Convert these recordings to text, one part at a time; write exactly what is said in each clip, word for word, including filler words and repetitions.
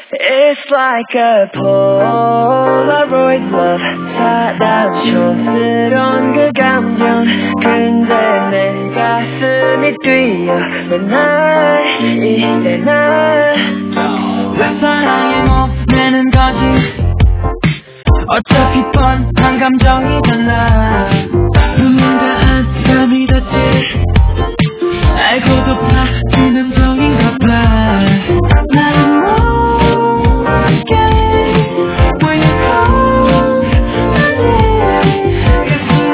It's like a Polaroid love 차가운 촌스러운 그 감정 근데 내 가슴이 뛰어 왜 날 이제 날 왜 사랑에 못 내는 거지 어차피 뻔한 감정이잖아 누군가 안가 믿었지 알고도 파진 함정인가 봐 나는 모르게 When you call my name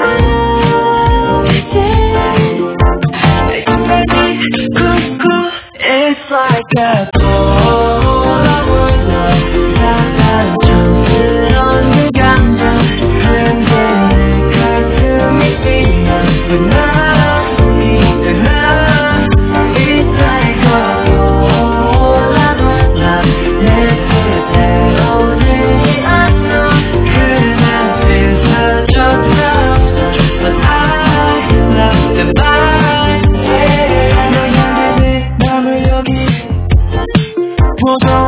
It's cool, it's like a Polaroid love 차가운 촌스러운 그 감정 근데 내 가슴이 뛰어 왜 날 이제 날 It's like a Polaroid love 내 속에 새로우지 않아 그냥 필터조차 없어 But I love the vibe 너 향기 내 맘을 여기 보도